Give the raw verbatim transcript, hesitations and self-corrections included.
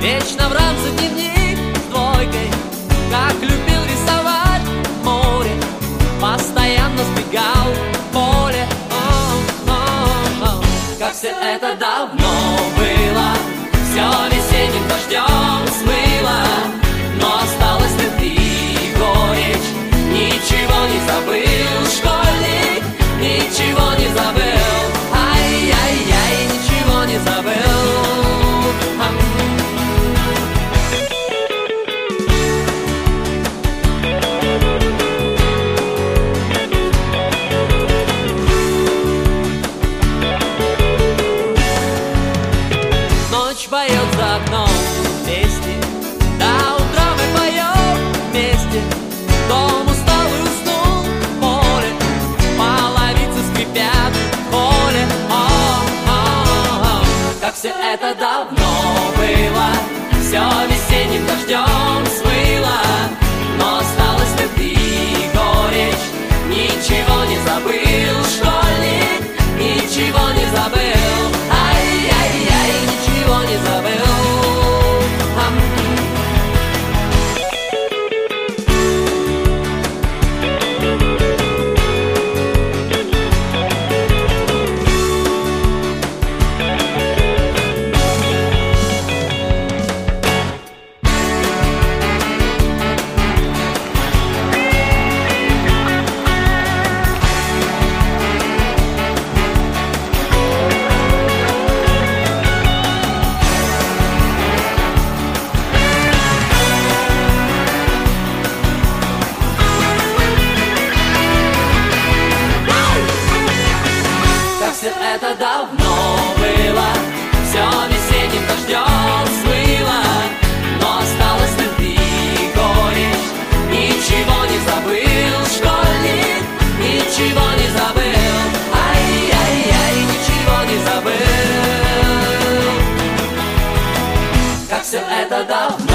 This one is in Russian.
Вечно в рамце дневник с двойкой, как любил рисовать море, постоянно сбегал в поле. О-о-о-о. Как все это давно было, все весенним дождем смыло, но осталась любви горечь. Ничего не забыл школьник, ничего не забыл. Ай-яй-яй, ничего не забыл. Ночь поет за окном песни, до утра мы поем вместе. Дом усталый уснул в поле, половицы скрипят в холле. О-о-о-о. Как все это давно было, все весенним дождем смыло, но осталась любви горечь. Ничего не забыл школьник, ничего не забыл. Ай-яй-яй, ничего не забыл. Все это давно было, все весенним дождем смыло, но осталась любви горечь. Ничего не забыл школьник, ничего не забыл. Ай-яй-яй, ничего не забыл. Как все это давно